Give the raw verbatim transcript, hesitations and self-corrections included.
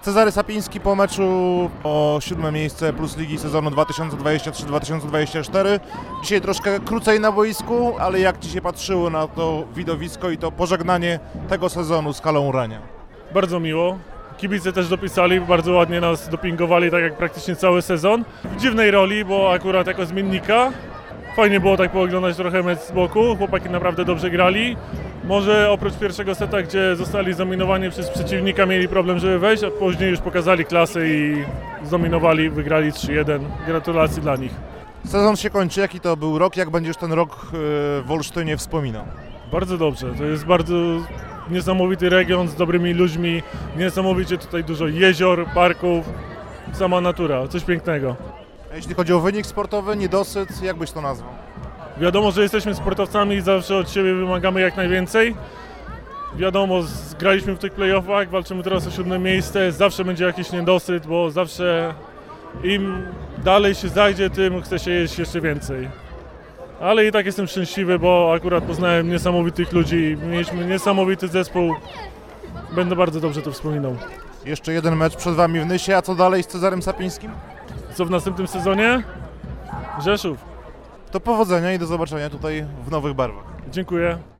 Cezary Sapiński po meczu o siódme miejsce plus ligi sezonu dwa tysiące dwudziesty trzeci dwa tysiące dwudziesty czwarty. Dzisiaj troszkę krócej na boisku, ale jak Ci się patrzyło na to widowisko i to pożegnanie tego sezonu z Kalą Urania? Bardzo miło. Kibice też dopisali, bardzo ładnie nas dopingowali, tak jak praktycznie cały sezon. W dziwnej roli, bo akurat jako zmiennika. Fajnie było tak pooglądać trochę mecz z boku, chłopaki naprawdę dobrze grali. Może oprócz pierwszego seta, gdzie zostali zdominowani przez przeciwnika, mieli problem, żeby wejść, a później już pokazali klasę i zdominowali, wygrali trzy jeden. Gratulacje dla nich. Sezon się kończy. Jaki to był rok? Jak będziesz ten rok w Olsztynie wspominał? Bardzo dobrze. To jest bardzo niesamowity region z dobrymi ludźmi. Niesamowicie tutaj dużo jezior, parków, sama natura. Coś pięknego. A jeśli chodzi o wynik sportowy, niedosyt, jak byś to nazwał? Wiadomo, że jesteśmy sportowcami i zawsze od siebie wymagamy jak najwięcej. Wiadomo, graliśmy w tych playoffach, walczymy teraz o siódme miejsce, zawsze będzie jakiś niedosyt, bo zawsze im dalej się zajdzie, tym chce się jeść jeszcze więcej. Ale i tak jestem szczęśliwy, bo akurat poznałem niesamowitych ludzi, mieliśmy niesamowity zespół. Będę bardzo dobrze to wspominał. Jeszcze jeden mecz przed Wami w Nysie, a co dalej z Cezarym Sapińskim? Co w następnym sezonie? Rzeszów. To powodzenia i do zobaczenia tutaj w nowych barwach. Dziękuję.